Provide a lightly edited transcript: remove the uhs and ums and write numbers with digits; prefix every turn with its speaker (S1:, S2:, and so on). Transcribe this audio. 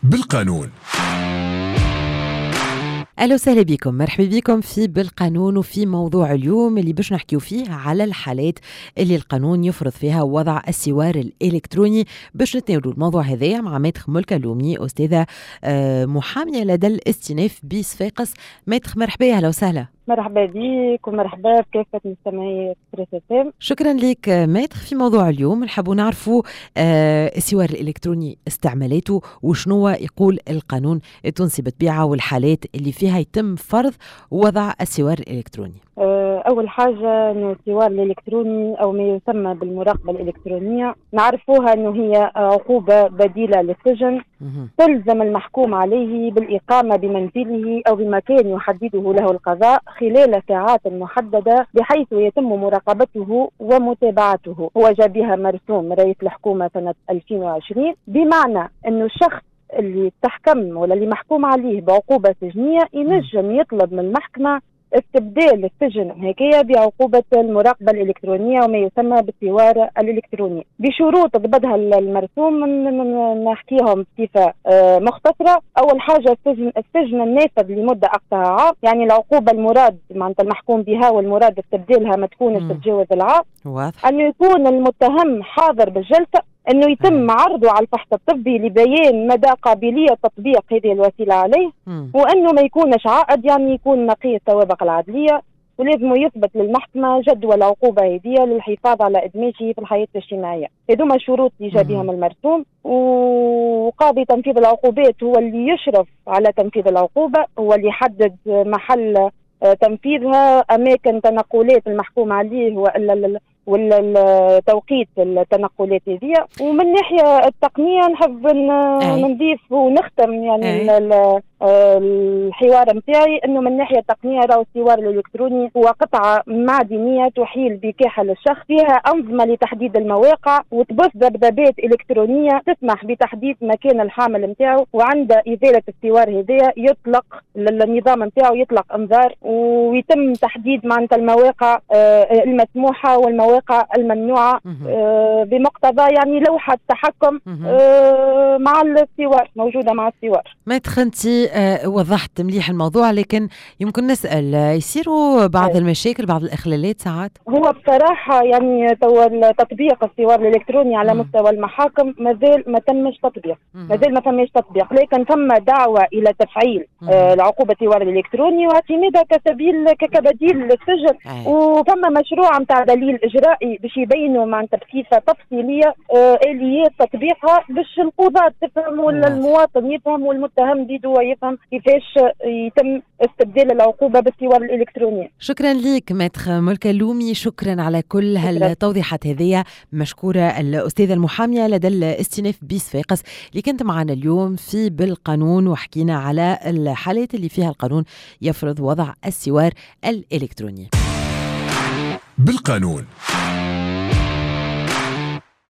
S1: بالقانون.
S2: أهلا وسهلا بكم، مرحبا بكم في بالقانون. وفي موضوع اليوم اللي باش نحكيو فيه على الحالات اللي القانون يفرض فيها وضع السوار الإلكتروني. باش نتناولوا الموضوع هذايا مع ماتخ ملكة لومي، أستاذة محامية لدى الاستئناف بصفاقس. ماتخ مرحبا، أهلا وسهلا.
S3: مرحبا بك ومرحبا بكافة مستمعي تريسيسيم.
S2: شكرا لك ماتخ. في موضوع اليوم نحبوا نعرفوا السوار الإلكتروني استعمالاته وشنو يقول القانون التونسي بالطبيعة والحالات اللي فيها يتم فرض وضع السوار الإلكتروني.
S3: أول حاجة أنه السوار الإلكتروني أو ما يسمى بالمراقبة الإلكترونية نعرفوها أنه هي عقوبة بديلة للسجن تلزم المحكوم عليه بالإقامة بمنزله أو بمكان يحدده له القضاء خلال ساعات محددة بحيث يتم مراقبته ومتابعته. هو جاء بها مرسوم رئيس الحكومة سنة 2020، بمعنى أنه الشخص اللي تحكم ولا اللي محكوم عليه بعقوبة سجنية ينجم يطلب من المحكمة استبدال السجن هكايا بعقوبة المراقبة الإلكترونية وما يسمى بالسوار الإلكتروني بشروط ضبطها المرسوم. نحكيهم بصفة مختصرة. أول حاجة السجن النافذ لمدة أقصاها عام، يعني العقوبة المراد معناتها المحكوم بها والمراد استبدالها ما تكونش تتجاوز العام. أنه يكون المتهم حاضر بالجلسة، أنه يتم عرضه على الفحص الطبي لبيان مدى قابلية تطبيق هذه الوسيلة عليه، وأنه ما يكونش عائد، يعني يكون نقي السوابق العدلية، ولازم يثبت للمحكمة جدوى العقوبة هذه للحفاظ على إدماجه في الحياة الاجتماعية. هذوما شروط اللي جا بهم المرسوم. وقاضي تنفيذ العقوبات هو اللي يشرف على تنفيذ العقوبة، هو اللي يحدد محل تنفيذها، أماكن تنقلات المحكوم عليه ولا توقيت التنقلات هذه. ومن ناحية التقنية نحب نضيف ونختم يعني الحوار متاعي انه من ناحية التقنية راهو السوار الالكتروني هو قطعة معدنية تحيل بكاحل الشخص، فيها انظمة لتحديد المواقع وتبث ذبذبات الكترونية تسمح بتحديد مكان الحامل متاعه، وعند ازالة السوار هذايا يطلق النظام متاعه يطلق انذار، ويتم تحديد معناتها المواقع المسموحة والمواقع الممنوعة بمقتضى يعني لوحة تحكم مع السوار موجودة مع السوار.
S2: ما تخنتي وضحت مليح الموضوع، لكن يمكن نسأل يصيروا بعض المشاكل بعض الإخلالات ساعات؟
S3: هو بصراحة يعني تطبيق السوار الإلكتروني على مستوى المحاكم مازال ما تمش تطبيق، مازال ما فماش تطبيق، لكن ثم دعوة إلى تفعيل العقوبة السوار الإلكتروني واعتمادها كبديل للسجن. وثم مشروع متاع دليل إجرائي باش يبينوا معناتها بصفة تفصيلية آليات تطبيقها باش القضاة تفهم ولا المواطن يفهم والمتهم بيدو يفهم كيفاش يتم استبدال العقوبة بالسوار الإلكتروني.
S2: شكرا لك ماتخ ملكة لومي، شكرا على كل هالتوضيحات هذه. مشكورة الأستاذة المحامية لدى الاستئناف بصفاقس اللي كنت معنا اليوم في بالقانون، وحكينا على الحالات اللي فيها القانون يفرض وضع السوار الإلكتروني.
S1: بالقانون.